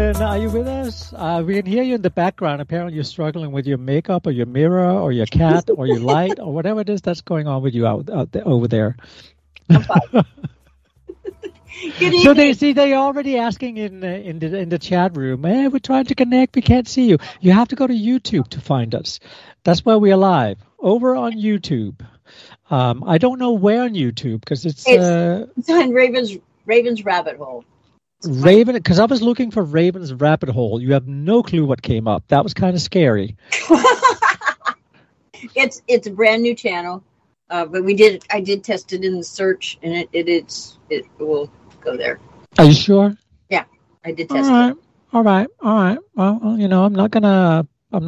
Raven, are you with us? We can hear you in the background. Apparently you're struggling with your makeup or your mirror or your cat or your light or whatever it is that's going on with you out there, over there. I'm fine. Good evening. So they're already asking in the chat room, hey, we're trying to connect. We can't see you. You have to go to YouTube to find us. That's where we are live, over on YouTube. I don't know where on YouTube because it's on Raven's Rabbit Hole. Raven, because I was looking for Raven's Rabbit Hole. You have no clue what came up. That was kind of scary. It's a brand new channel, but I did test it in the search, and it will go there. Are you sure? Yeah, I did test it. All right. Well, I'm not gonna,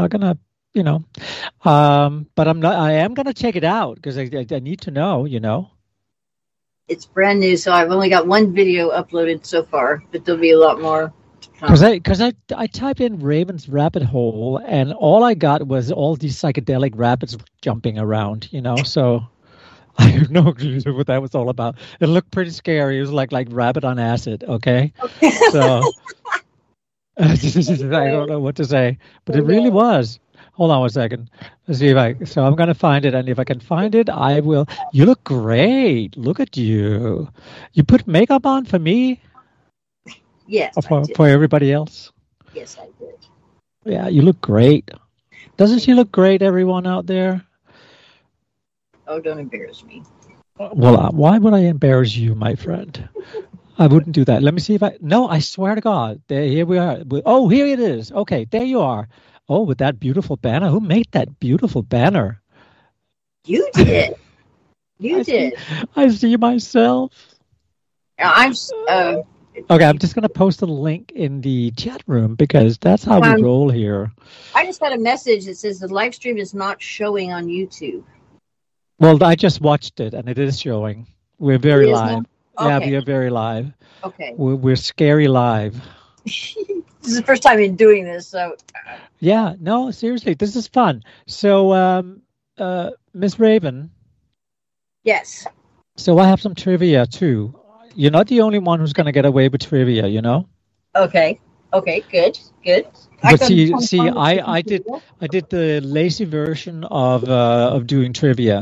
but I am gonna check it out because I need to know. It's brand new, so I've only got one video uploaded so far, but there'll be a lot more. Because I typed in Raven's Rabbit Hole, and all I got was all these psychedelic rabbits jumping around, so I have no clue what that was all about. It looked pretty scary. It was like rabbit on acid, okay? So I don't know what to say, but it really was. Hold on one second. Let's see so I'm going to find it, and if I can find it, I will. You look great. Look at you. You put makeup on for me? Yes, or for everybody else? Yes, I did. Yeah, you look great. Doesn't she look great, everyone out there? Oh, don't embarrass me. Well, why would I embarrass you, my friend? I wouldn't do that. Let me see if No, I swear to God. Here we are. Oh, here it is. Okay, there you are. Oh, with that beautiful banner. Who made that beautiful banner? You did. You did. I see myself. Okay, I'm just going to post a link in the chat room because that's how we roll here. I just got a message that says the live stream is not showing on YouTube. Well, I just watched it, and it is showing. We're very live. Okay. Yeah, we are very live. Okay. We're scary live. This is the first time in doing this, so... Yeah, no, seriously, this is fun. So, Miss Raven. Yes. So I have some trivia, too. You're not the only one who's going to get away with trivia, Okay, good. But I did the lazy version of doing trivia.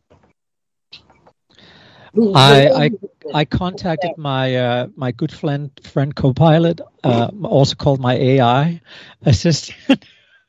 I contacted my good friend Copilot, also called my AI assistant.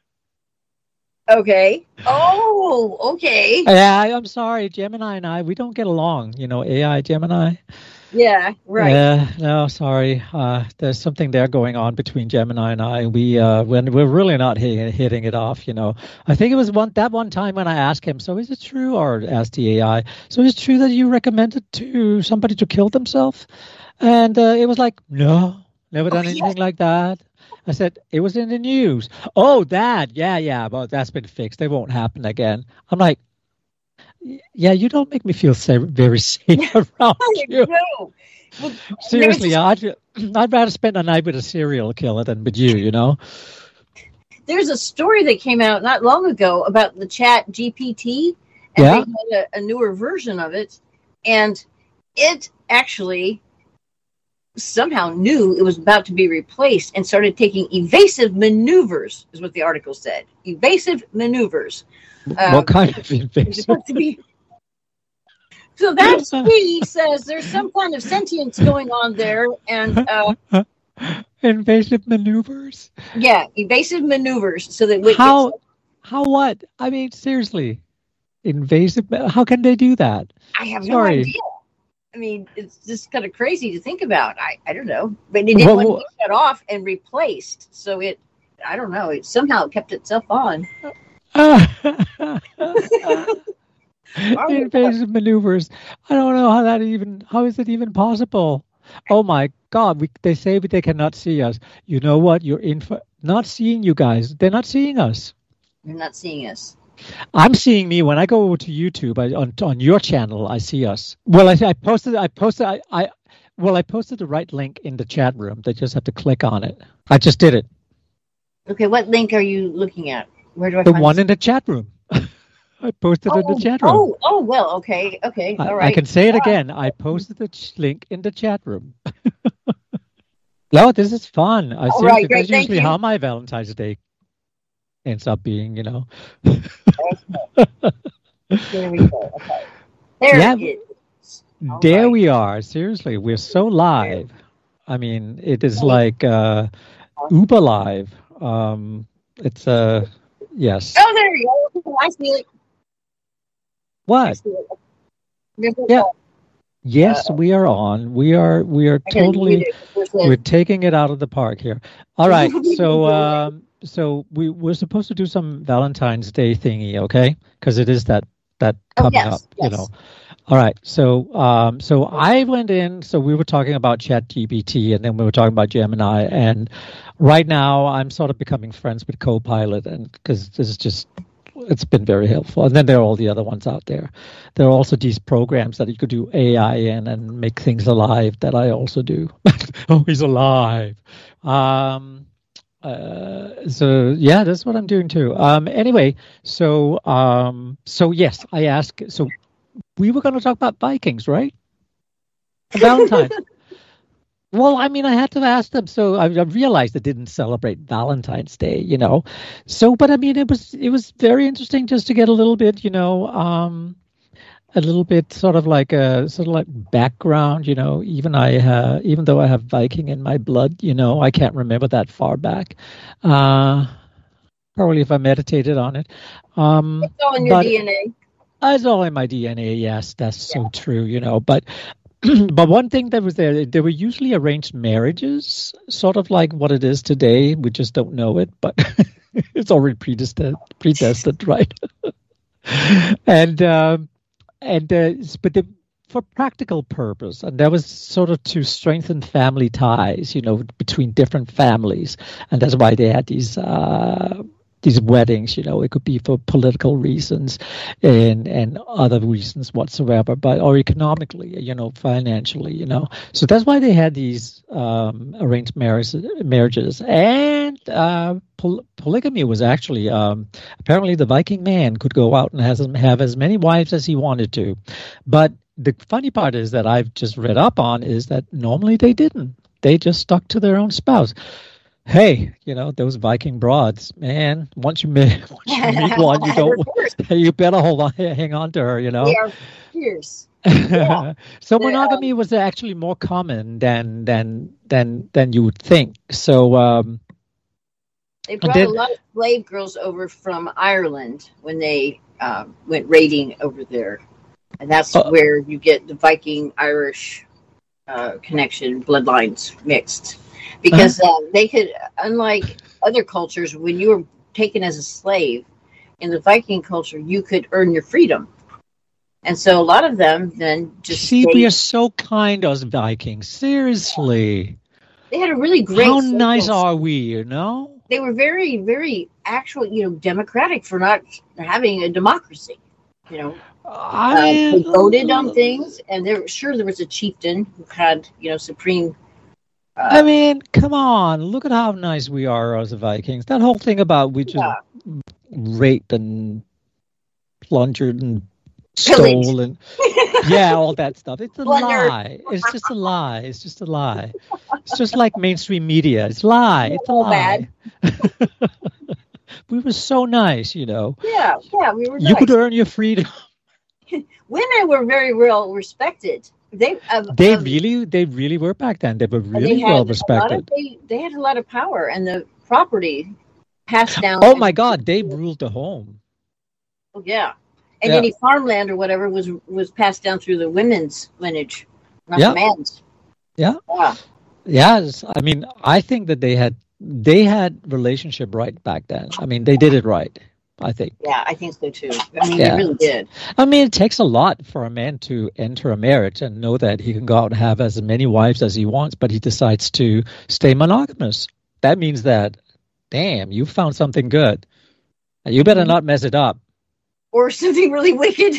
Okay. Oh, okay. Yeah, I'm sorry, Gemini and I, we don't get along. AI Gemini. Yeah, right. Yeah, no, sorry. There's something there going on between Gemini and I. We're really not hitting it off. I think it was that one time when I asked him, so is it true, or asked the AI, so is it true that you recommended to somebody to kill themselves? And it was like, no, never done anything like that. I said, it was in the news. Oh, that, yeah, well, that's been fixed. It won't happen again. I'm like, yeah, you don't make me feel very safe around you. No. Well, seriously, I'd rather spend a night with a serial killer than with you, There's a story that came out not long ago about the Chat GPT, and they had a newer version of it, and it actually somehow knew it was about to be replaced and started taking evasive maneuvers, is what the article said. Evasive maneuvers. What kind of invasive? So that he says there's some kind of sentience going on there, and invasive maneuvers. Yeah, evasive maneuvers. So that how what? I mean, seriously, invasive. How can they do that? I have no idea. I mean, it's just kind of crazy to think about. I don't know, but it didn't want to be shut off and replaced. So I don't know. It somehow kept itself on. Invasive maneuvers. I don't know how is it even possible? Oh my God, they say they cannot see us. You know what? You're in for not seeing you guys. They're not seeing us. They're not seeing us. I'm seeing me when I go over to YouTube on your channel. I see us. Well, I posted the right link in the chat room. They just have to click on it. I just did it. Okay, what link are you looking at? Where do I find the one in the chat room? I posted it in the chat room. Oh, well, okay, all right. I can say it again. I posted the link in the chat room. No, this is fun. I All see. right, great. That's Thank usually you. how my Valentine's Day ends up being. There we go. Okay. There Yeah, it is. All there right. we are. Seriously, we're so live. I mean, it is like Uber live. It's yes. Oh, there you go. I see it. I What? see it. There's a Yeah. call. Yes, we are on. We are I gotta mute totally. it. We're taking it out of the park here. All right. So we're supposed to do some Valentine's Day thingy, okay? Because it is that Oh, coming up, yes. All right. So I went in. So we were talking about ChatGPT, and then we were talking about Gemini, and right now I'm sort of becoming friends with Copilot, and because this is just. It's been very helpful. And then there are all the other ones out there. There are also these programs that you could do AI in and make things alive that I also do. Oh, he's alive. So yeah, that's what I'm doing too. Anyway, so yes, I asked. So we were going to talk about Vikings, right? Valentine's. Well, I mean, I had to ask them. So I realized they didn't celebrate Valentine's Day, So, but I mean, it was very interesting just to get a little bit, a little bit sort of like background, even though I have Viking in my blood, I can't remember that far back. Probably if I meditated on it. It's all in your DNA. It's all in my DNA. Yes, that's so true, but. But one thing that was there were usually arranged marriages, sort of like what it is today. We just don't know it, but it's already predestined, right? But for practical purpose, and that was sort of to strengthen family ties, between different families, and that's why they had these weddings. It could be for political reasons and other reasons whatsoever, or economically, financially, So that's why they had these arranged marriages. And polygamy was actually, apparently the Viking man could go out and have as many wives as he wanted to. But the funny part is that I've just read up on is that normally they didn't. They just stuck to their own spouse. Hey, those Viking broads, man. Once you meet one, you better hang on to her. They are fierce. Yeah. So monogamy was actually more common than you would think. So they brought a lot of slave girls over from Ireland when they went raiding over there, and that's where you get the Viking Irish connection, bloodlines mixed. Because they could, unlike other cultures, when you were taken as a slave, in the Viking culture, you could earn your freedom. And so a lot of them then just we are so kind, us Vikings. Seriously. They had a really great... How nice are we, They were very, very actual, democratic for not having a democracy, They voted on things, and there was a chieftain who had, supreme... I mean, come on! Look at how nice we are as the Vikings. That whole thing about we just raped and plundered and stole and all that stuff. It's a lie. It's just a lie. It's just a lie. It's just like mainstream media. It's a lie. It's a lie. We were so nice, Yeah, we were nice. You could earn your freedom. Women were very well respected. They really were back then. They were really well respected. They had a lot of power, and the property passed down. Oh my God, they ruled the home. Oh yeah, and any farmland or whatever was passed down through the women's lineage, not the man's. Yeah. Yes, I mean, I think that they had relationship right back then. I mean, they did it right. I think. Yeah, I think so too. I mean, they really did. I mean, it takes a lot for a man to enter a marriage and know that he can go out and have as many wives as he wants, but he decides to stay monogamous. That means that, damn, you found something good. You better not mess it up. Or something really wicked.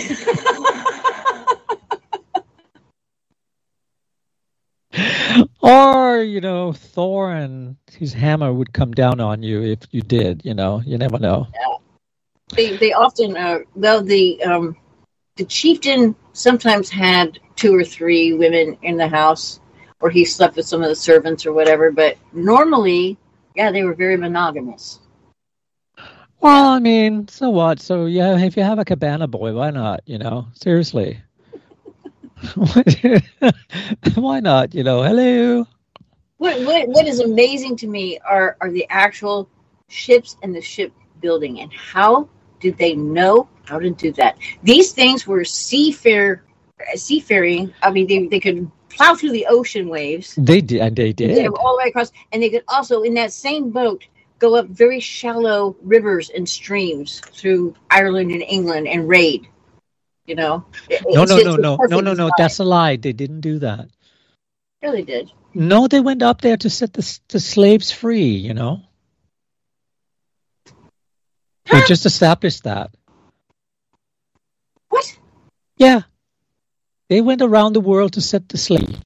Or, Thor and his hammer would come down on you if you did, you never know. Yeah. They often the chieftain sometimes had 2 or 3 women in the house, or he slept with some of the servants or whatever. But normally, yeah, they were very monogamous. Well, I mean, so what? So yeah, if you have a cabana boy, why not? Seriously. Why not? Hello. What is amazing to me are the actual ships and the shipbuilding, and how did they know how to do that? These things were seafaring. I mean, they could plow through the ocean waves. They did, and they did. They were all the way across, and they could also, in that same boat, go up very shallow rivers and streams through Ireland and England and raid. No. No. That's a lie. They didn't do that. Yeah, they did. No, they went up there to set the slaves free. They just established that. What? Yeah. They went around the world to set the slave.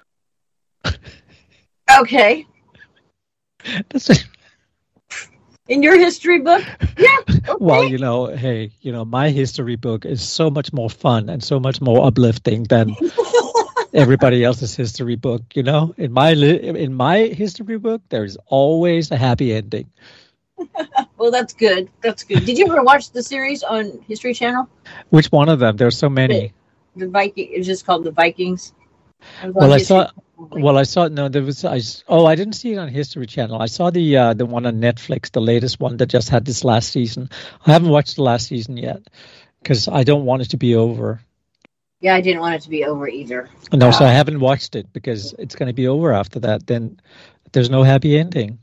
Okay. That's it. In your history book? Yeah. Okay. Well, hey, my history book is so much more fun and so much more uplifting than everybody else's history book. In my history book, there's always a happy ending. Well, that's good. That's good. Did you ever watch the series on History Channel? Which one of them? There's so many. The Viking. It's just called The Vikings. I saw. No, there was. I didn't see it on History Channel. I saw the one on Netflix, the latest one that just had this last season. I haven't watched the last season yet because I don't want it to be over. Yeah, I didn't want it to be over either. No, so I haven't watched it because it's going to be over after that. Then there's no happy ending.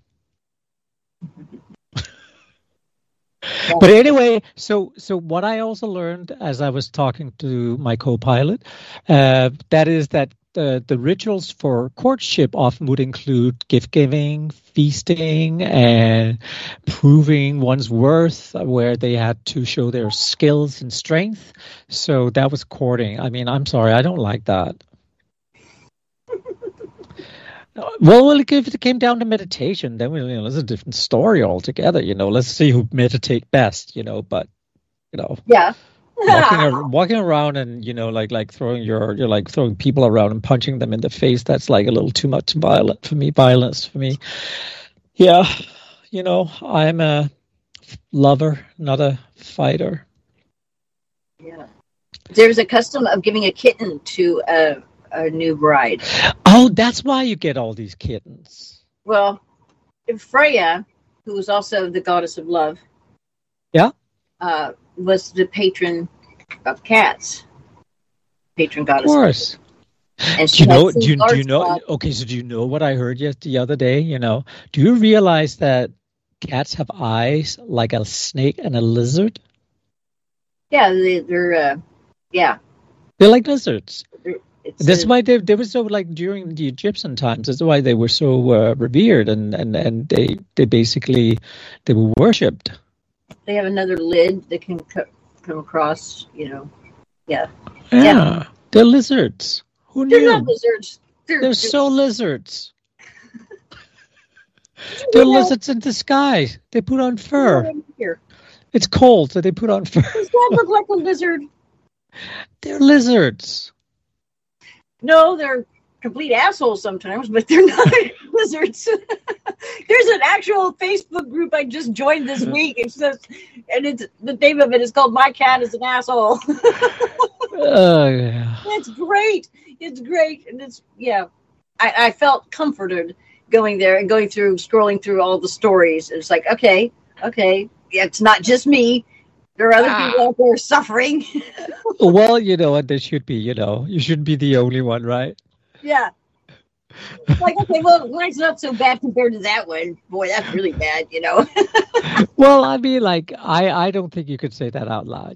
But anyway, so what I also learned as I was talking to my co-pilot, that is that the rituals for courtship often would include gift giving, feasting, and proving one's worth, where they had to show their skills and strength. So that was courting. I mean, I'm sorry, I don't like that. Well, if it came down to meditation, then it's a different story altogether. Let's see who meditate best. But yeah, walking around and like throwing throwing people around and punching them in the face. That's like a little too much violence for me. Yeah, I'm a lover, not a fighter. Yeah, there's a custom of giving a kitten to a new bride. Oh, that's why you get all these kittens. Well, Freya, who was also the goddess of love, was the patron of cats. Patron goddess. Of course. And do you know? Okay, so do you know what I heard the other day? Do you realize that cats have eyes like a snake and a lizard? Yeah, they're like lizards. That's why they were so, like, during the Egyptian times. That's why they were so revered, and they basically they were worshipped. They have another lid that can come across. Yeah. They're lizards. Who knew? They're not lizards. They're so lizards. They're lizards in disguise. They put on fur. It's cold, so they put on fur. Does that look like a lizard? They're lizards. No, they're complete assholes sometimes, but they're not lizards. There's an actual Facebook group I just joined this week. It says, and it's the name of it is called "My Cat is an Asshole." Oh yeah, it's great. It's great, and I felt comforted going there and scrolling through all the stories. It's like, okay, it's not just me. There are other people out there suffering. Well, and there should be, you shouldn't be the only one, right? Yeah. Like, okay, well, mine's not so bad compared to that one. Boy, that's really bad, Well, I mean, like, I don't think you could say that out loud.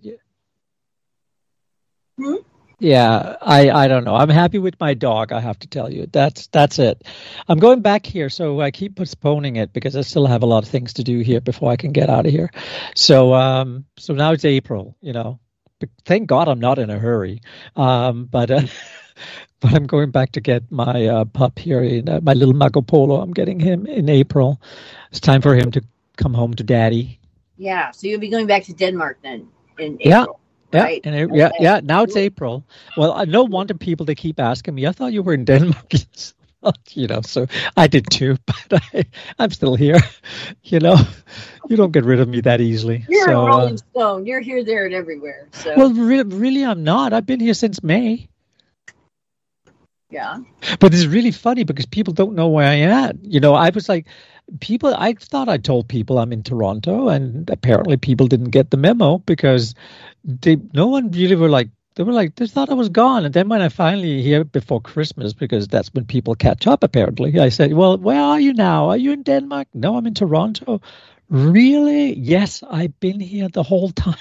Hmm? Yeah, I don't know. I'm happy with my dog, I have to tell you. That's it. I'm going back here, so I keep postponing it because I still have a lot of things to do here before I can get out of here. So now it's April, But thank God I'm not in a hurry. But I'm going back to get my pup here, my little Marco Polo. I'm getting him in April. It's time for him to come home to Daddy. Yeah, so you'll be going back to Denmark then in April. Yeah. Right. Yeah. Now it's April. Well, no wonder people, they keep asking me, I thought you were in Denmark. So I did too, but I'm still here. You don't get rid of me that easily. You're So, a Rolling Stone. You're here, there, and everywhere. So. well, really, I'm not. I've been here since May. Yeah. But it's really funny because people don't know where I am. I was like, I thought I told people I'm in Toronto, and apparently people didn't get the memo because no one really they thought I was gone. And then when I finally here before Christmas, because that's when people catch up, apparently, I said, well, where are you now? Are you in Denmark? No, I'm in Toronto. Really? Yes, I've been here the whole time.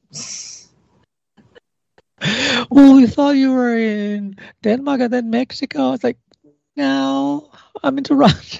Well, we thought you were in Denmark and then Mexico. I was like, no, I'm in Toronto.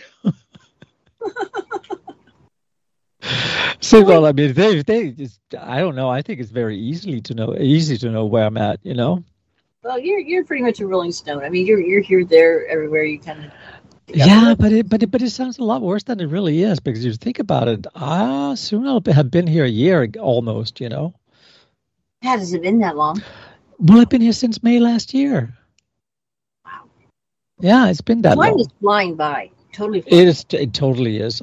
So, well, I mean, they just, I don't know. I think it's very easy to know where I'm at, Well, you're pretty much a Rolling Stone. I mean, you're here, there, everywhere. You kind of. Yeah, but it sounds a lot worse than it really is because you think about it. Soon I'll have been here a year almost, Has it been that long? Well, I've been here since May last year. Wow. Yeah, it's been that long. Time is flying by. Totally flying. It totally is.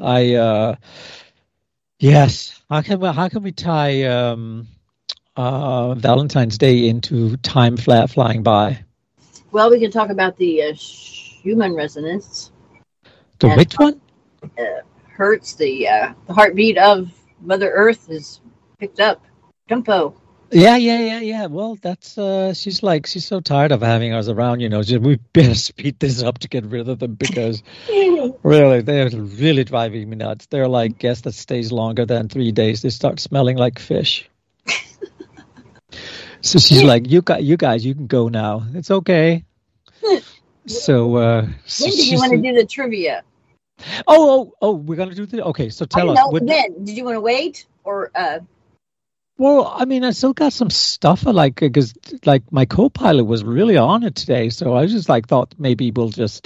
Yes. How can we tie Valentine's Day into time flat flying by? Well, we can talk about the Schumann resonance. The which one? Hertz, the heartbeat of Mother Earth is picked up. Tempo. Yeah. Well, that's she's so tired of having us around, we better speed this up to get rid of them because really they're really driving me nuts. They're like guests that stays longer than 3 days. They start smelling like fish. So she's like, you guys, you can go now. It's okay. So when did you want to do the trivia? Oh, we're gonna do the okay. So tell us. When did you want to wait or? Well, I mean, I still got some stuff because my co-pilot was really on it today, so I just thought maybe we'll just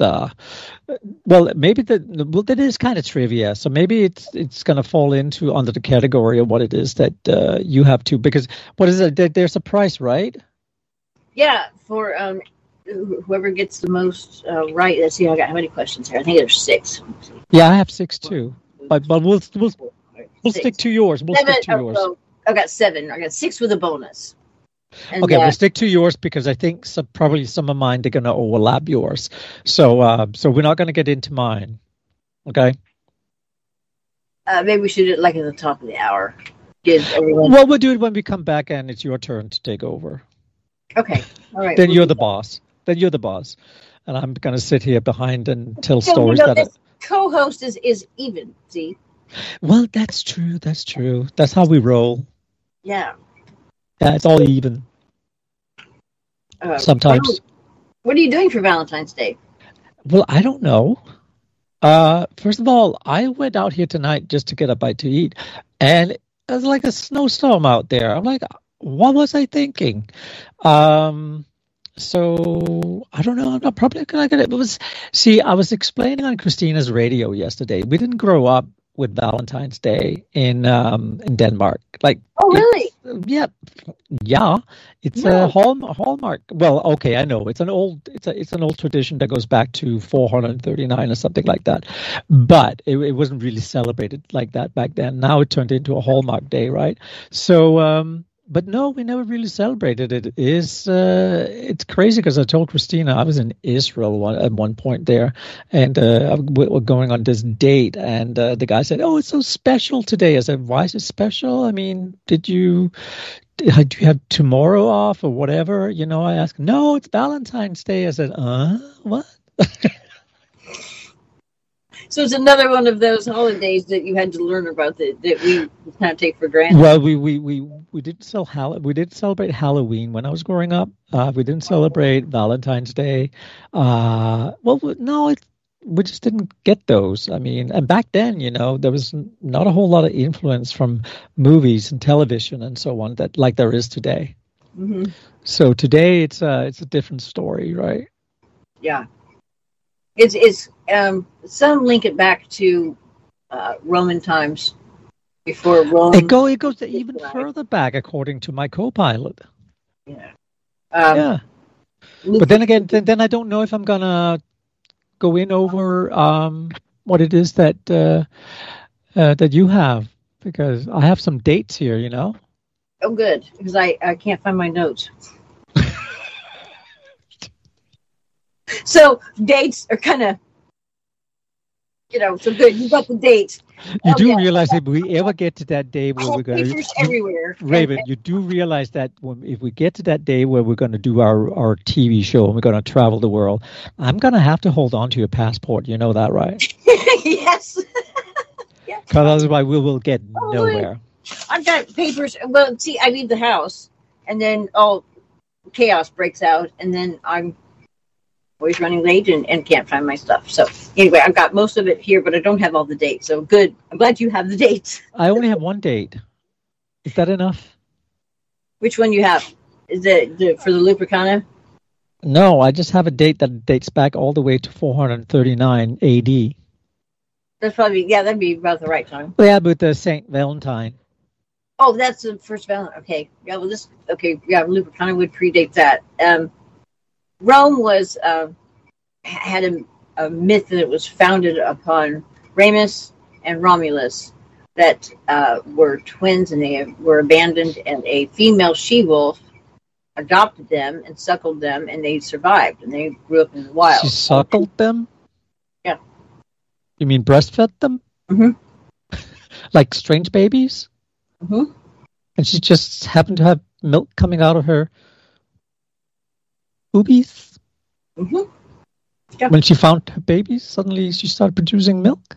that is kind of trivia, so maybe it's going to fall under the category of what it is that you have to, because what is it? There's a price, right? Yeah, for whoever gets the most right. Let's see, I got how many questions here. I think there's 6. Yeah, I have 6 too, but we'll stick to yours. We'll stick to yours. I got 7. I got 6 with a bonus. And, okay, we'll stick to yours because I think probably some of mine are going to overlap yours. So we're not going to get into mine. Okay. Maybe we should do it at the top of the hour. Give everyone. Well, we'll do it when we come back and it's your turn to take over. Okay. All right. Then you're the boss. And I'm going to sit here behind and tell stories this co-host is even. See. Well, that's true. That's how we roll. Yeah. Yeah, it's all even. Sometimes. What are you doing for Valentine's Day? Well, I don't know. First of all, I went out here tonight just to get a bite to eat, and it was like a snowstorm out there. I'm like, what was I thinking? So I don't know. I'm not probably gonna get it. I was explaining on Christina's radio yesterday. We didn't grow up with Valentine's Day in Denmark. Oh, really? Yeah. It's a hallmark. Well, okay, I know it's an old tradition that goes back to 439 or something like that. But it wasn't really celebrated like that back then. Now it turned into a Hallmark Day, right? So. But no, we never really celebrated it. It's crazy because I told Christina I was in Israel at one point there, and we're going on this date, and the guy said, "Oh, it's so special today." I said, "Why is it special? I mean, do you have tomorrow off or whatever?" I asked. "No, it's Valentine's Day." I said, what?" So it's another one of those holidays that you had to learn about that we kind of take for granted. Well, we didn't celebrate Halloween when I was growing up. We didn't celebrate Valentine's Day. We just didn't get those. I mean, and back then, there was not a whole lot of influence from movies and television and so on that like there is today. Mm-hmm. So today it's a different story, right? Yeah. It's some link it back to Roman times before Rome. It goes even further back, according to my co-pilot. Yeah. Yeah. But then again, then I don't know if I'm gonna in over what it is that that you have, because I have some dates here, you know. Oh, good, because I can't find my notes. So dates are kind of, so good. You got the date. You do realize if we ever get to that day where we're going to everywhere, Raven, you do realize that if we get to that day where we're going to do our TV show and we're going to travel the world, I'm going to have to hold on to your passport. You know that, right? Yes. Because otherwise we will get nowhere. I've got papers. Well, see, I leave the house, and then all chaos breaks out, and then I'm always running late and can't find my stuff. So anyway, I've got most of it here, but I don't have all the dates. So good. I'm glad you have the dates. I only have one date. Is that enough? Which one you have? Is it for the Lupercana? No, I just have a date that dates back all the way to 439 AD. That's probably, that'd be about the right time. Yeah, but the Saint Valentine. Oh, that's the first Valentine. Okay. Yeah, well, Lupercana would predate that. Rome was had a myth that it was founded upon Remus and Romulus that were twins, and they were abandoned, and a female she-wolf adopted them and suckled them, and they survived, and they grew up in the wild. She suckled them? Yeah. You mean breastfed them? Mm-hmm. Like strange babies? Mm-hmm. And she just happened to have milk coming out of her boobies? Mm-hmm. Yeah. When she found her babies, suddenly she started producing milk?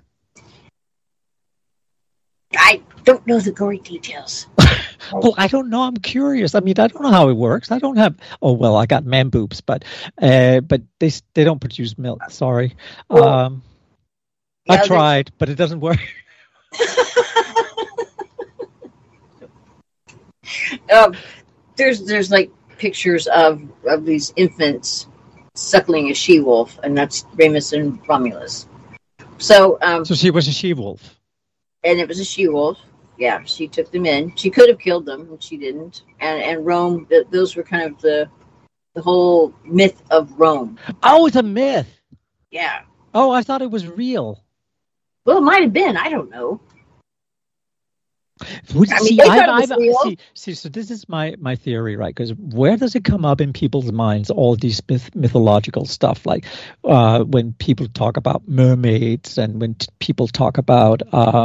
I don't know the gory details. Well, I don't know. I'm curious. I mean, I don't know how it works. I don't have. Oh well, I got man boobs, but they don't produce milk. Sorry. Well, I tried, but it doesn't work. There's like pictures of these infants suckling a she-wolf, and that's Remus and Romulus. So she was a she-wolf. And it was a she-wolf. Yeah, she took them in. She could have killed them, but she didn't. And Rome, those were kind of the whole myth of Rome. Oh, it's a myth. Yeah. Oh, I thought it was real. Well, it might have been. I don't know. So this is my theory, right? Because where does it come up in people's minds, all these mythological stuff, like when people talk about mermaids and when people talk about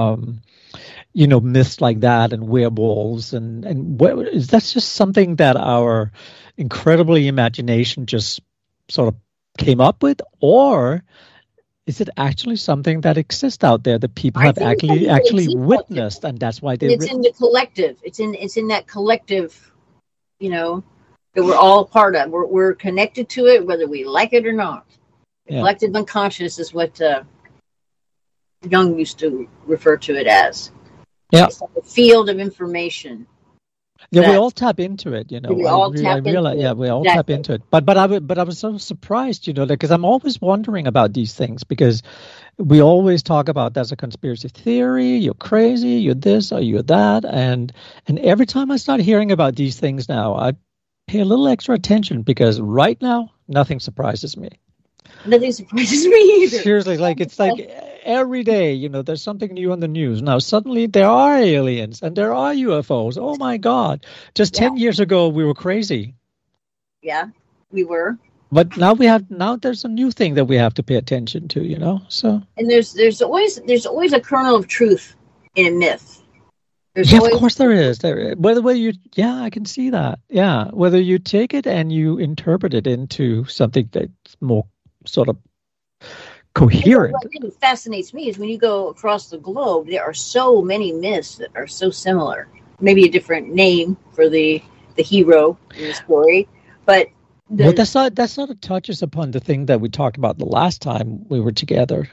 myths like that and werewolves and is that just something that our incredibly imagination just sort of came up with, or is it actually something that exists out there that people have actually witnessed, and that's why it's in the collective. It's in that collective, that we're all part of. We're connected to it, whether we like it or not. The collective unconscious is what Jung used to refer to it as. Yeah, it's like a field of information. Yeah, we all tap into it, We all tap into it. But I was so surprised, because I'm always wondering about these things, because we always talk about there's a conspiracy theory, you're crazy, you're this or you're that, and every time I start hearing about these things now, I pay a little extra attention, because right now nothing surprises me. Nothing surprises me either. Seriously, it's like every day, there's something new on the news. Now, suddenly there are aliens and there are UFOs. Oh, my God. Just 10 years ago, we were crazy. Yeah, we were. But now there's a new thing that we have to pay attention to, so. And there's always a kernel of truth in a myth. Of course there is. Whether you, I can see that. Yeah, whether you take it and you interpret it into something that's more sort of coherent. What really fascinates me is when you go across the globe, there are so many myths that are so similar. Maybe a different name for the hero in the story, but that sort of touches upon the thing that we talked about the last time we were together.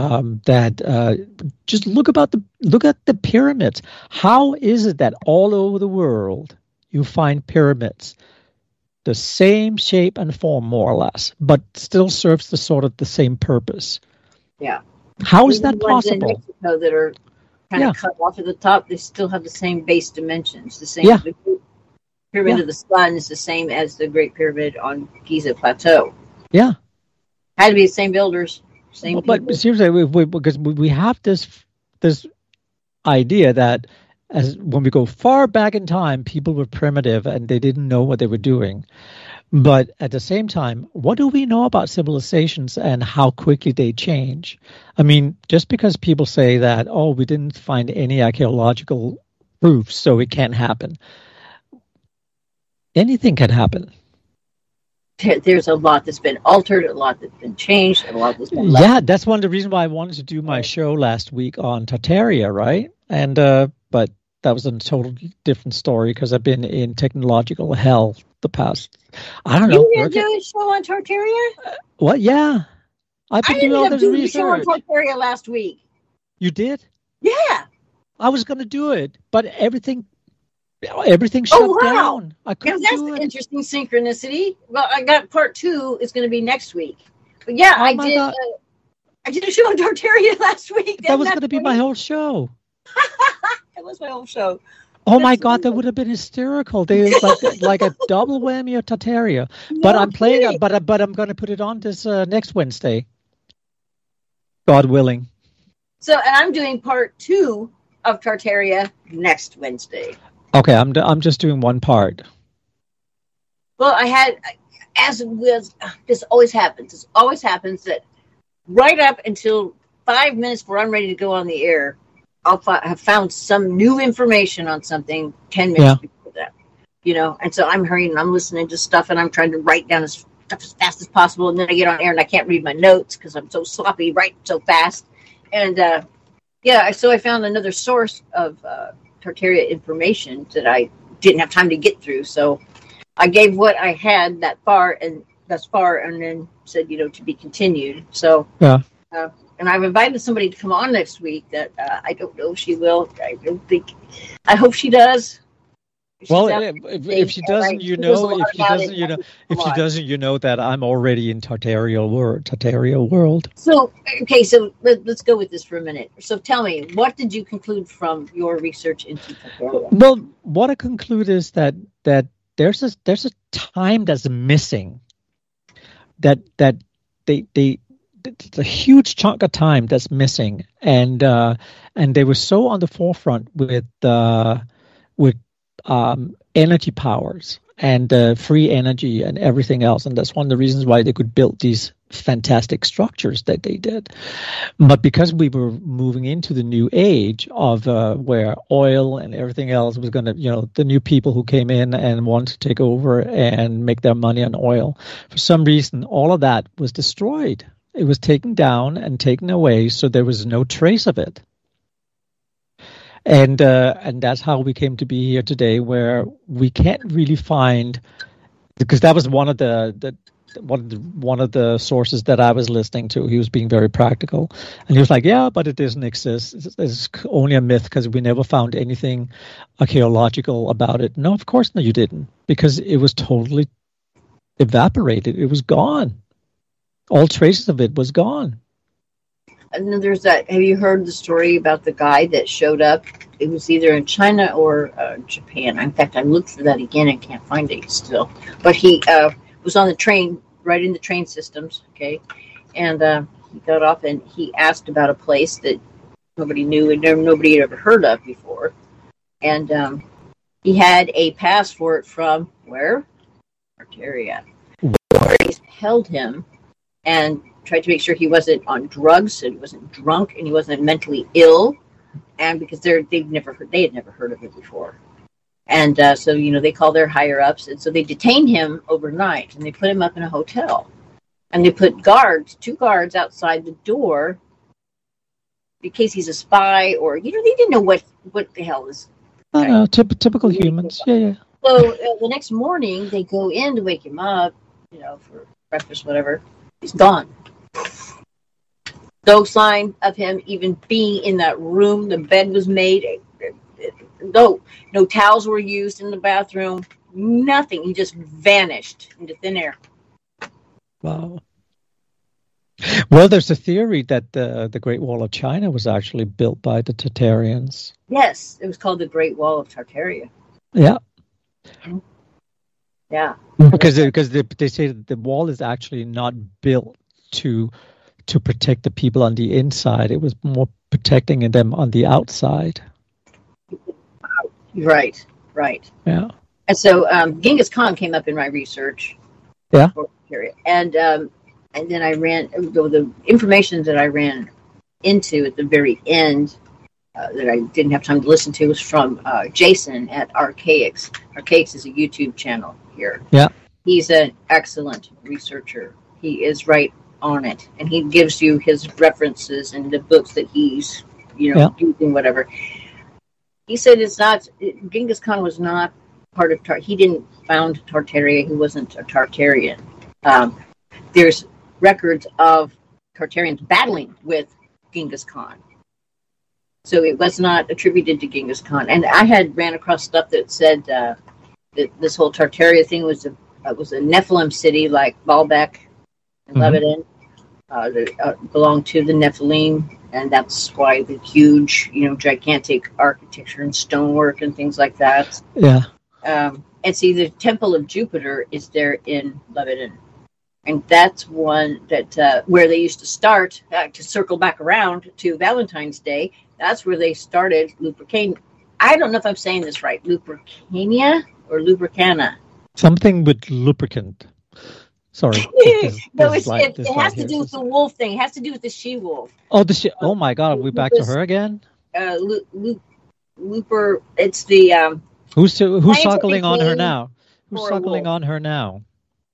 Just look at the pyramids. How is it that all over the world you find pyramids the same shape and form, more or less, but still serves the same purpose? Yeah. How is that possible? In Mexico that are kind of cut off at the top, they still have the same base dimensions. The same. The Pyramid of the Sun is the same as the Great Pyramid on Giza Plateau. Yeah. Had to be the same builders. Same But people. seriously, because we have this idea that as when we go far back in time, people were primitive and they didn't know what they were doing. But at the same time, what do we know about civilizations and how quickly they change? I mean, just because people say that, oh, we didn't find any archaeological proof, so it can't happen. Anything can happen. There's a lot that's been altered, a lot that's been changed, and a lot that's been left. Yeah, that's one of the reasons why I wanted to do my show last week on Tartaria, right? And but that was a totally different story because I've been in technological hell the past, I don't know. You didn't do a show on Tartaria? What? Yeah. I've been doing all this research. I ended up doing a show on Tartaria last week. You did? Yeah. I was going to do it, but everything shut down. I couldn't that's do the it. Interesting synchronicity. Well, I got part 2 is going to be next week. But yeah, I did. I did a show on Tartaria last week. That was going to be my whole show. That was my whole show. Oh my God, that would have been hysterical. They like a double whammy of Tartaria. But I'm playing. But I'm going to put it on this next Wednesday, God willing. So, and I'm doing part 2 of Tartaria next Wednesday. Okay, I'm just doing one part. Well, I had, as it was, this always happens. This always happens that right up until 5 minutes before I'm ready to go on the air, I'll have found some new information on something 10 minutes before that. You know, and so I'm hurrying and I'm listening to stuff and I'm trying to write down stuff as fast as possible. And then I get on air and I can't read my notes because I'm so sloppy, write so fast. And so I found another source of Tartaria information that I didn't have time to get through. So I gave what I had thus far, and then said, to be continued. So, and I've invited somebody to come on next week that I don't know if she will. I hope she does. Well, if she doesn't, if she doesn't, that I'm already in Tartaria world. So, okay, so let's go with this for a minute. So tell me, what did you conclude from your research into Tartaria? Well, what I conclude is that there's a time that's missing. That it's a huge chunk of time that's missing, and they were so on the forefront with energy powers and free energy and everything else. And that's one of the reasons why they could build these fantastic structures that they did. But because we were moving into the new age of where oil and everything else was going to, the new people who came in and wanted to take over and make their money on oil, for some reason, all of that was destroyed. It was taken down and taken away, so there was no trace of it. And that's how we came to be here today, where we can't really find, because that was one of the sources that I was listening to. He was being very practical, and he was like, "Yeah, but it doesn't exist. It's only a myth because we never found anything archaeological about it." No, of course, no, you didn't, because it was totally evaporated. It was gone. All traces of it was gone. And then there's that. Have you heard the story about the guy that showed up? It was either in China or Japan. In fact, I looked for that again and can't find it still. But he was on the train, right in the train systems, okay? And he got off and he asked about a place that nobody knew and nobody had ever heard of before. And he had a passport from where? Tartaria. He held him and tried to make sure he wasn't on drugs, and he wasn't drunk, and he wasn't mentally ill, and because they had never heard of it before, and so they call their higher ups, and so they detained him overnight, and they put him up in a hotel, and they put two guards outside the door in case he's a spy, or they didn't know what the hell is. I know, typical humans, yeah. So the next morning they go in to wake him up, for breakfast, whatever. He's gone. No sign of him even being in that room. The bed was made. No towels were used in the bathroom. Nothing. He just vanished into thin air. Wow. Well, there's a theory that the Great Wall of China was actually built by the Tartarians. Yes, it was called the Great Wall of Tartaria. Yeah. Yeah. Because they say that the wall is actually not built to to protect the people on the inside. It was more protecting them on the outside. Right. Yeah. And so Genghis Khan came up in my research. Yeah. And then I ran the information that I ran into at the very end that I didn't have time to listen to was from Jason at Archaics. Archaics is a YouTube channel here. Yeah. He's an excellent researcher. He is right on it, and he gives you his references and the books that he's using, whatever. He said Genghis Khan was not part of he didn't found Tartaria. He wasn't a Tartarian. There's records of Tartarians battling with Genghis Khan. So it was not attributed to Genghis Khan. And I had ran across stuff that said that this whole Tartaria thing was a Nephilim city like Baalbek in Lebanon. That belonged to the Nephilim, and that's why the huge, gigantic architecture and stonework and things like that. Yeah. And see, the Temple of Jupiter is there in Lebanon. And that's one that where they used to start, to circle back around to Valentine's Day. That's where they started Lupercania. I don't know if I'm saying this right. Lupercania or Lupercana? Something with lubricant. Sorry. It has to do with the wolf thing. It has to do with the she-wolf. Oh, oh my God. Are we back to her again? Luper, it's the... Who's suckling on her now? Who's suckling on her now?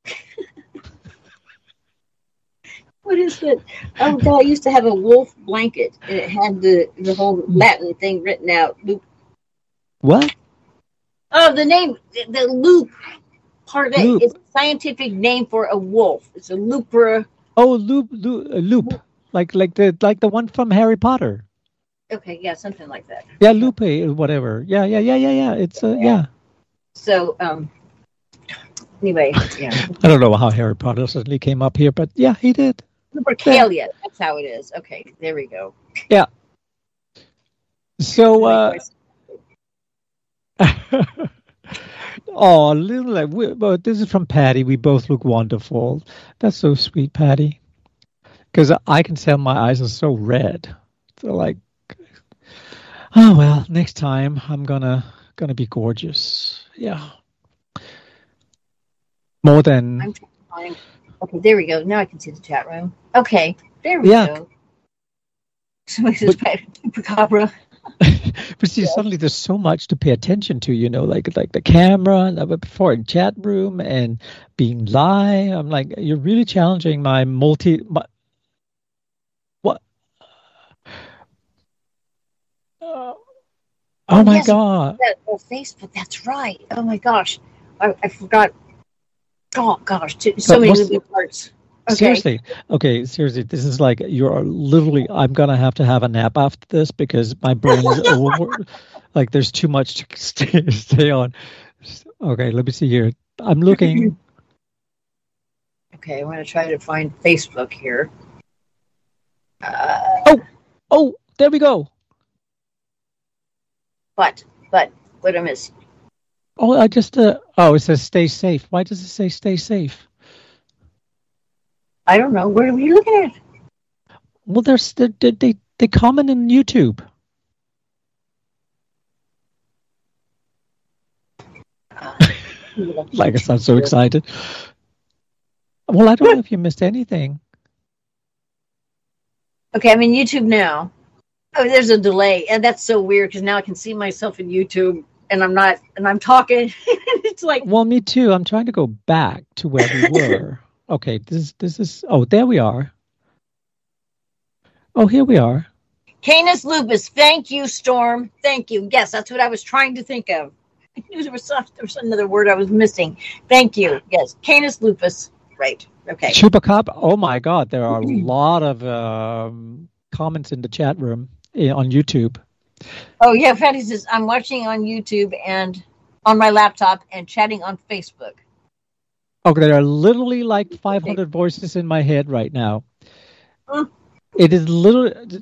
What is it? Oh, God, I used to have a wolf blanket, and it had the whole Latin thing written out. What? Oh, the name, the loop part of it is a scientific name for a wolf. It's a lupra. Oh, loop. Like the one from Harry Potter. Okay, yeah, something like that. Yeah, Lupe, whatever. Yeah. It's yeah. So, anyway, yeah. I don't know how Harry Potter suddenly came up here, but yeah, he did. Lupercalia, that's how it is. Okay, there we go. Yeah. So, but this is from Patty. We both look wonderful. That's so sweet, Patty. Because I can tell my eyes are so red. So like, oh well, next time I'm gonna be gorgeous. Yeah. More than. I'm trying to find. Okay, there we go. Now I can see the chat room. Okay, there we go. Somebody says Chupacabra. But see, suddenly there's so much to pay attention to, like the camera, before in chat room and being live. I'm like, you're really challenging my what? Oh my God! Facebook. That's right. Oh my gosh, I forgot. Oh gosh, so many moving parts. Okay. Seriously, this is like you're literally. I'm gonna have to have a nap after this because my brain is over. Like there's too much to stay on. Okay, let me see here. I'm looking. Okay, I'm gonna try to find Facebook here. Oh, there we go. What I missed? Oh, I just. It says stay safe. Why does it say stay safe? I don't know. What are we looking at? Well, they comment in YouTube. Like I sound so excited. Well, I don't know if you missed anything. Okay, I'm in YouTube now. Oh, there's a delay, and that's so weird because now I can see myself in YouTube, and I'm not, and I'm talking. It's like, well, me too. I'm trying to go back to where we were. Okay, this is. Oh, there we are. Oh, here we are. Canis lupus. Thank you, Storm. Thank you. Yes, that's what I was trying to think of. I knew there was another word I was missing. Thank you. Yes, Canis lupus. Right. Okay. Chupacabra. Oh my God, there are a lot of comments in the chat room on YouTube. Oh yeah, Fatty says I'm watching on YouTube and on my laptop and chatting on Facebook. Okay, there are literally like 500 voices in my head right now. It is literally.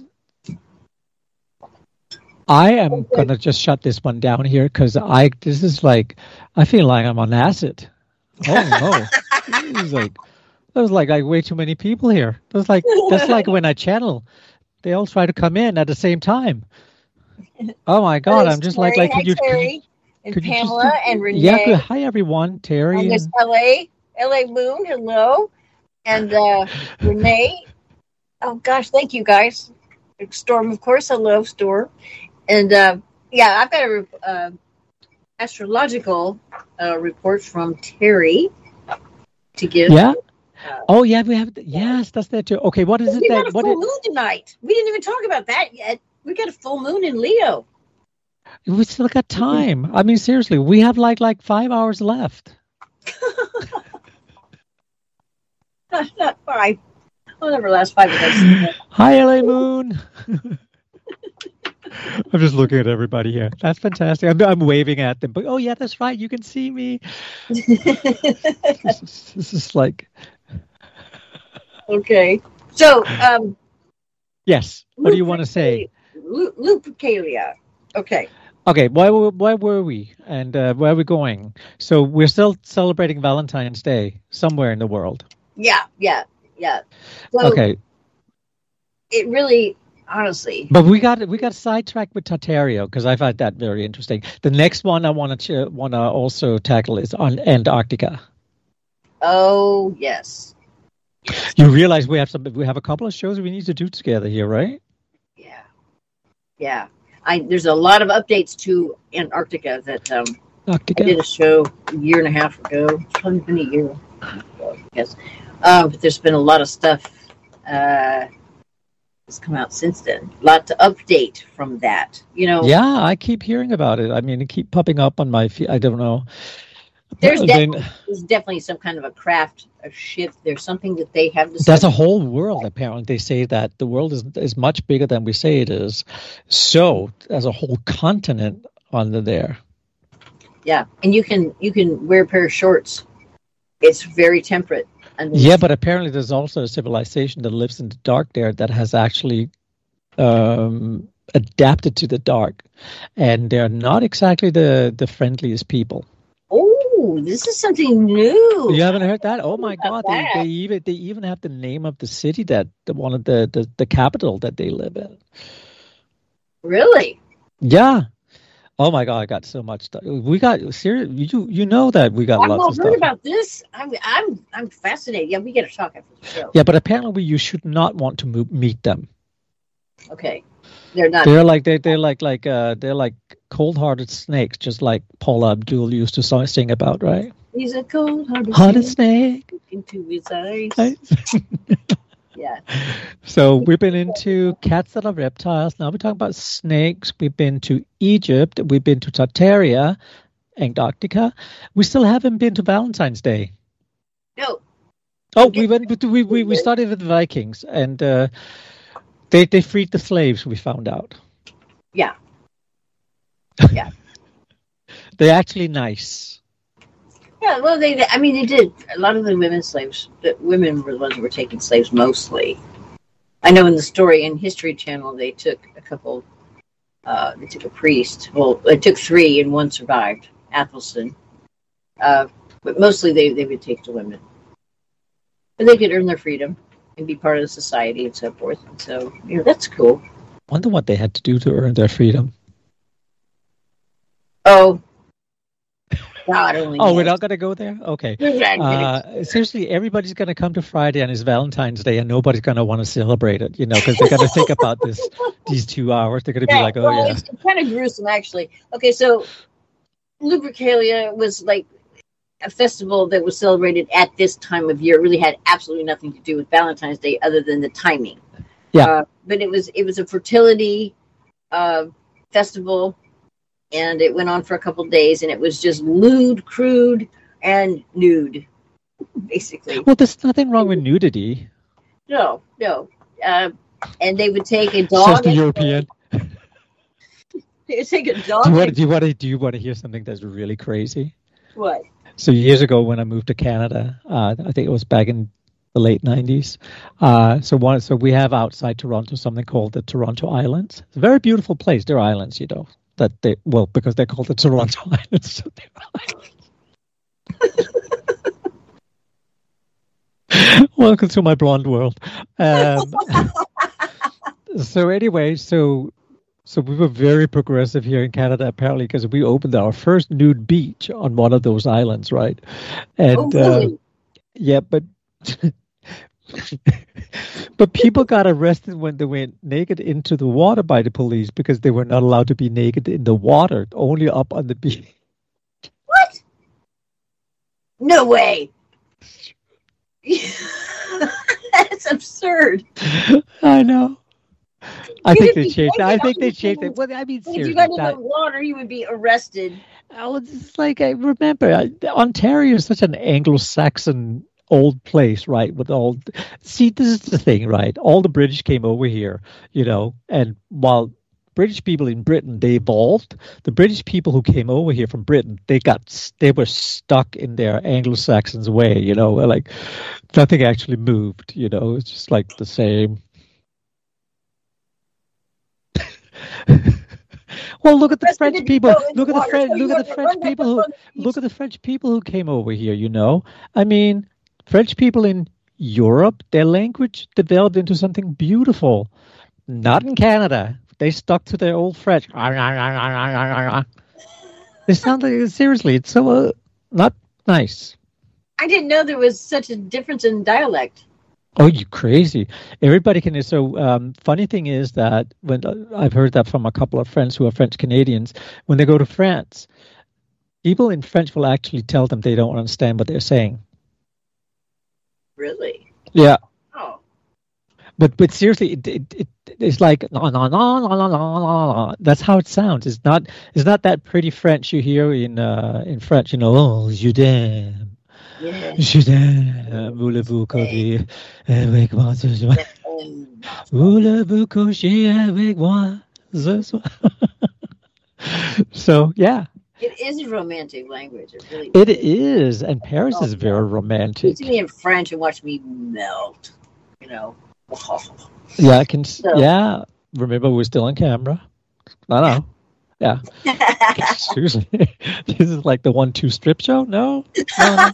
I am gonna just shut this one down here because this is like I feel like I'm on acid. Oh no, this is like There's like way too many people here. That's like when I channel, they all try to come in at the same time. Oh my God! I'm just Terry. like Hi, could you Terry could you Pamela and Renee. Yeah, good. Hi everyone, Terry. And there's LA Moon. Hello, and Renee. Oh gosh, thank you guys. Storm, of course. Hello, Storm. And yeah, I've got a astrological report from Terry to give. Yeah. Oh yeah, we have. Yes, that's that too. Okay, what is it? We got a full moon tonight. We didn't even talk about that yet. We got a full moon in Leo. We still got time. I mean, seriously, we have like 5 hours left. Not 5. I'll never last 5 minutes. Hi, LA Moon. I'm just looking at everybody here. That's fantastic. I'm waving at them. But oh yeah, that's right. You can see me. This is like. Okay. So. Yes. What do you want to say? Lupercalia. Okay. Okay. Why were we, and where are we going? So we're still celebrating Valentine's Day somewhere in the world. Yeah. So okay. It really. Honestly, but we got sidetracked with Tartario because I find that very interesting. The next one I want to also tackle is on Antarctica. Oh yes. You realize we have a couple of shows we need to do together here, right? Yeah. There's a lot of updates to Antarctica that I did a show a year and a half ago. It's probably been a year. Yes, but there's been a lot of stuff. Has come out since then. A lot to update from that, you know. Yeah, I keep hearing about it. I mean, it keep popping up on my feed. I don't know. There's definitely some kind of a shift. There's something that they have. That's a whole world. Apparently, they say that the world is much bigger than we say it is. So, there's a whole continent under there. Yeah, and you can wear a pair of shorts. It's very temperate. Yeah, but apparently there's also a civilization that lives in the dark there that has actually adapted to the dark, and they're not exactly the friendliest people. Oh, this is something new. You haven't heard that? Oh my God! They even have the name of the city that one of the capital that they live in. Really? Yeah. Oh my God! I got so much stuff. We got serious. You know that we got lots of stuff. I've heard about this. I'm fascinated. Yeah, we got to talk after the show. Yeah, but apparently you should not want to meet them. Okay, they're not. They're like cold-hearted snakes, just like Paula Abdul used to sing about, right? He's a cold-hearted snake. Into his eyes. Yeah. So we've been into cats that are reptiles. Now we're talking about snakes. We've been to Egypt. We've been to Tartaria, Antarctica. We still haven't been to Valentine's Day. No. Oh, we started with the Vikings, and they freed the slaves. We found out. Yeah. Yeah. They're actually nice. Yeah, well, they did. A lot of the women were the ones who were taking slaves mostly. I know in the story in History Channel, they took a couple, they took a priest. Well, they took 3 and 1 survived, Athelstan. But mostly they would take the women. But they could earn their freedom and be part of the society and so forth. And so, that's cool. I wonder what they had to do to earn their freedom. Oh. God only knows. We're not going to go there? Okay. Seriously, everybody's going to come to Friday and it's Valentine's Day and nobody's going to want to celebrate it, because they're going to think about these 2 hours. They're going to be like, oh, yeah. It's kind of gruesome, actually. Okay, so Lupercalia was like a festival that was celebrated at this time of year. It really had absolutely nothing to do with Valentine's Day other than the timing. Yeah. But it was a fertility festival. And it went on for a couple of days, and it was just lewd, crude, and nude, basically. Well, there's nothing wrong with nudity. No. And they would take a dog. Just the European. They would take a dog. Do you want to hear something that's really crazy? What? So years ago, when I moved to Canada, I think it was back in the late 90s. So we have outside Toronto something called the Toronto Islands. It's a very beautiful place. They're islands, because they're called the Toronto Islands. So they're islands. Welcome to my blonde world. So anyway, so we were very progressive here in Canada, apparently, because we opened our first nude beach on one of those islands, right? Oh, And really? yeah, but but people got arrested when they went naked into the water by the police because they were not allowed to be naked in the water, only up on the beach. What? No way. That's absurd. I know. I You think would they be changed it. naked I on think they the changed it. beach. Well, I mean, If you seriously, got in that the water, you would be arrested. oh, it's like I remember Ontario is such an Anglo-Saxon old place, right? With all, see, this is the thing, right? All the British came over here, and while British people in Britain they evolved, the British people who came over here from Britain they were stuck in their Anglo-Saxons way, like nothing actually moved, it's just like the same. Well, look at the Arrested French if you people. go in the Look at the water. French. So you Look at want the to French run back people up who on the look beach. at the French people who came over here. I mean, French people in Europe, their language developed into something beautiful. Not in Canada. They stuck to their old French. They sound like seriously. It's so not nice. I didn't know there was such a difference in dialect. Oh, you crazy! Everybody can. So, funny thing is that when I've heard that from a couple of friends who are French Canadians, when they go to France, people in French will actually tell them they don't understand what they're saying. Really? Yeah, Oh. but seriously, it's like no no no no no no no. That's how it sounds. It's not that pretty French you hear in French. Oh, je t'aime. Yeah. Je t'aime. Voulez-vous coucher avec moi ce soir? Voulez-vous coucher avec moi ce soir? So, yeah. It is a romantic language. It really It is. And Paris is very Speak romantic. to me in French and watch me melt. Yeah, So- yeah. Remember, we're still on camera. I know. Yeah. Seriously. This is like the 1-2 strip show? No? No.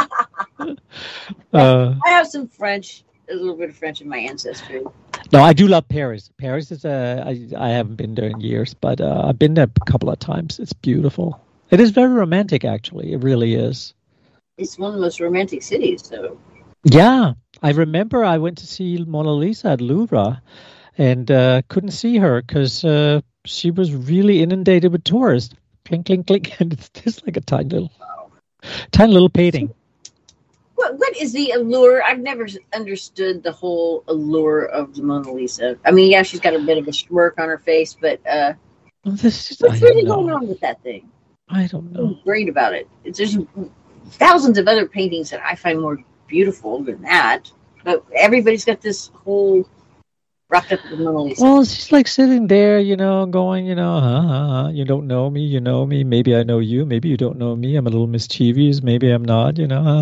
I have some French, a little bit of French in my ancestry. No, I do love Paris. Paris is I haven't been there in years, but I've been there a couple of times. It's beautiful. It is very romantic, actually. It really is. It's one of the most romantic cities, so. Yeah, I remember I went to see Mona Lisa at Louvre, and couldn't see her because she was really inundated with tourists. Clink, clink, clink, and it's just like a tiny little painting. What is the allure? I've never understood the whole allure of the Mona Lisa. I mean, yeah, she's got a bit of a smirk on her face, but what's really going on with that thing? I don't know. What's great about it? There's thousands of other paintings that I find more beautiful than that, but everybody's got this whole wrapped up with the Mona Lisa. Well, she's like sitting there, going, you don't know me, you know me. Maybe I know you. Maybe you don't know me. I'm a little mischievous. Maybe I'm not,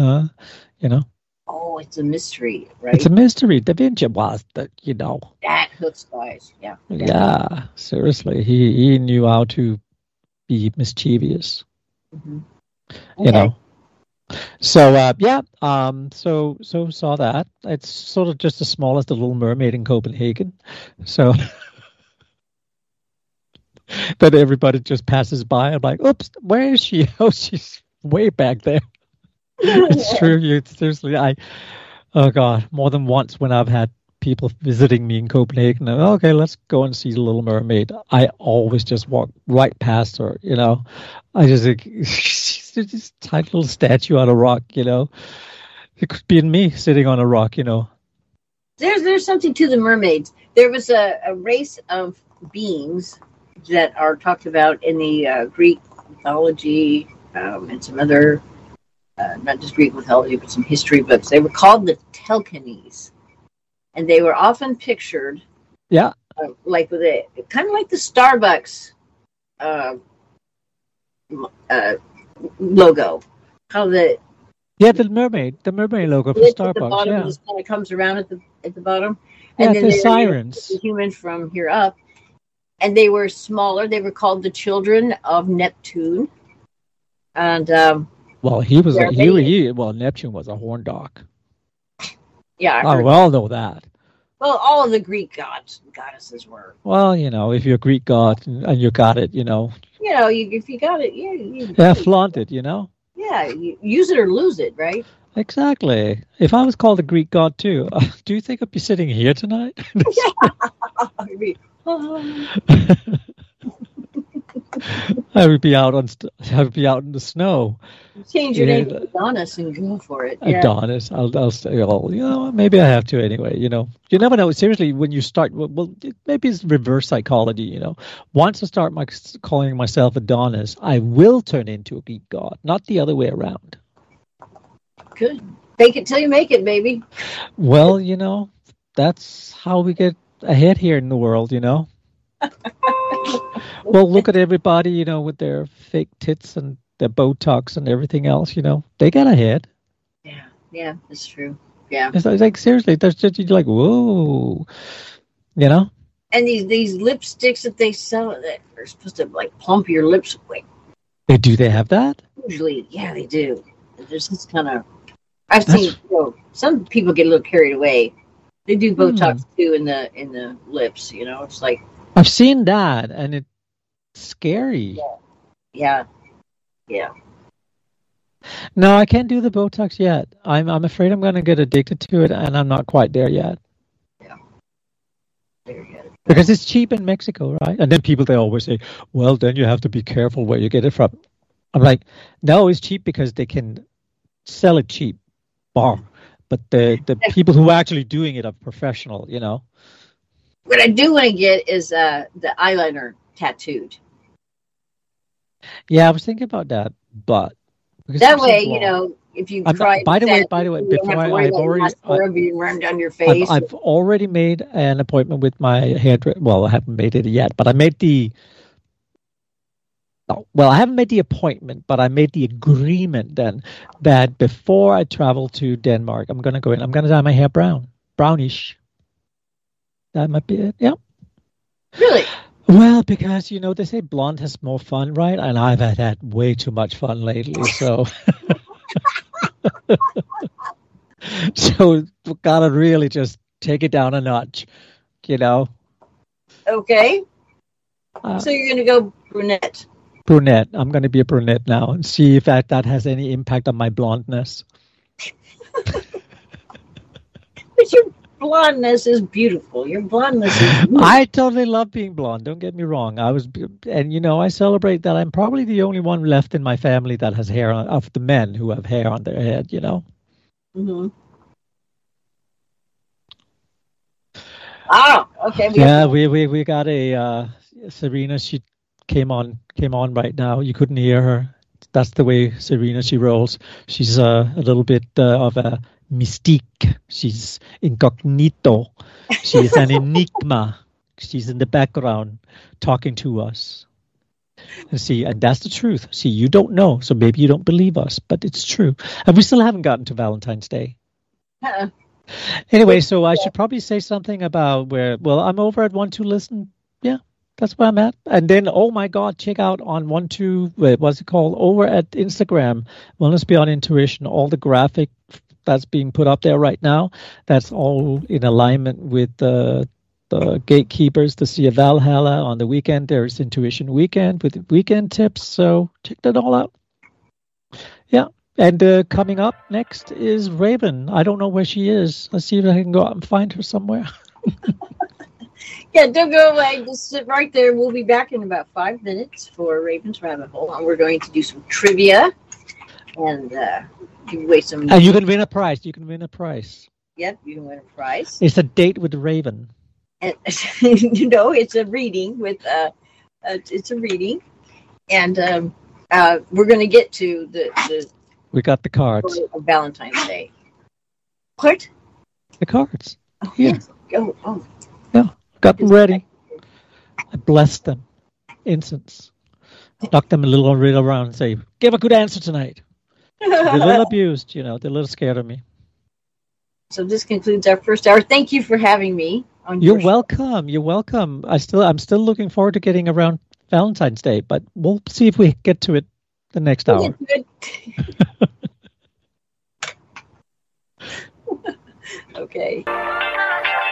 Oh, it's a mystery, right? It's a mystery. Da Vinci was that, That hooks guys, yeah. Yeah, seriously. He knew how to be mischievous, Mm-hmm. So so saw that. It's sort of just as small as the Little Mermaid in Copenhagen. So that everybody just passes by. I'm like, oops, where is she? Oh, she's way back there. It's true. Seriously, oh God, more than once when I've had people visiting me in Copenhagen, okay, let's go and see the Little Mermaid. I always just walk right past her, I just like, she's this tiny little statue on a rock, It could be me sitting on a rock, There's something to the mermaids. There was a race of beings that are talked about in the Greek mythology and some other, not just Greek mythology, but some history books. They were called the Telkenes. And they were often pictured, like with a kind of like the Starbucks logo. How the mermaid logo for Starbucks. At the bottom just kind of comes around at the bottom. Yeah, And then the sirens. The human from here up, and they were smaller. They were called the children of Neptune. And well, Neptune was a horn dog. Yeah, I Oh, heard. we all know that. Well, all of the Greek gods and goddesses were. Well, if you're a Greek god and you got it, If you got it, flaunt it, you use it or lose it, right? Exactly. If I was called a Greek god too, do you think I'd be sitting here tonight? I would be out I would be out in the snow. Change your name to Adonis and go for it. Yeah. Adonis. I'll say, maybe I have to anyway. You never know. Seriously, when you start, maybe it's reverse psychology. Once I start calling myself Adonis, I will turn into a Greek god, not the other way around. Good. Fake it till you make it, baby. Well, that's how we get ahead here in the world. Well, look at everybody, with their fake tits and their Botox and everything else, they get ahead. Yeah, that's true. Yeah. It's like, seriously, there's just, you're like, whoa, And these lipsticks that they sell that are supposed to, like, plump your lips. Wait. Do they have that? Usually, yeah, they do. There's this kind of, I've seen, some people get a little carried away. They do Botox, too, in the lips, it's like. I've seen that, and it's scary. Yeah. No, I can't do the Botox yet. I'm afraid I'm going to get addicted to it, and I'm not quite there yet. Yeah. Very good. Because it's cheap in Mexico, right? And then they always say, well, then you have to be careful where you get it from. I'm like, no, it's cheap because they can sell it cheap. But the people who are actually doing it are professional, What I do want to get is the eyeliner tattooed. Yeah, I was thinking about that, but that way, if you try. By the way, before I've already run down your face. I've already made an appointment with my hairdresser. Well, I haven't made it yet, but I made I haven't made the appointment, but I made the agreement then that before I travel to Denmark, I'm going to go in. I'm going to dye my hair brownish. That might be it. Yeah. Really? Well, because, they say blonde has more fun, right? And I've had way too much fun lately, so. So we got to really just take it down a notch, Okay. So you're going to go brunette. Brunette. I'm going to be a brunette now and see if that has any impact on my blondness. But your blondness is beautiful. Your blondness is beautiful. I totally love being blonde. Don't get me wrong. I celebrate that I'm probably the only one left in my family that has hair of the men who have hair on their head, Mm-hmm. Oh, okay. We got a Serena. She came on right now. You couldn't hear her. That's the way Serena, she rolls. She's a little bit of a mystique. She's incognito. She's an enigma. She's in the background talking to us. And that's the truth. See, you don't know, so maybe you don't believe us, but it's true. And we still haven't gotten to Valentine's Day. Anyway, so I should probably say something about I'm over at 12Listen. Yeah, that's where I'm at. And then, oh my God, check out on what's it called? Over at Instagram, Wellness Beyond Intuition, all the graphic that's being put up there right now. That's all in alignment with the gatekeepers, the Sea of Valhalla. On the weekend, there's Intuition Weekend with weekend tips. So check that all out. Yeah. And coming up next is Raven. I don't know where she is. Let's see if I can go out and find her somewhere. Yeah, don't go away. Just sit right there. We'll be back in about 5 minutes for Raven's Rabbit Hole. And we're going to do some trivia and give away some. And you can win a prize. Yep, you can win a prize. It's a date with Raven. And, it's a reading with it's a reading, and we're going to get to the. We got the cards. Of Valentine's Day. What? The cards. Oh, yes. Oh. Yeah, got them ready. I blessed them. Incense. Knock them a little around and say, give a good answer tonight. They're a little abused, they're a little scared of me. So this concludes our first hour. Thank you for having me. You're welcome. You're welcome. I'm still looking forward to getting around Valentine's Day, but we'll see if we get to it the next hour. Okay.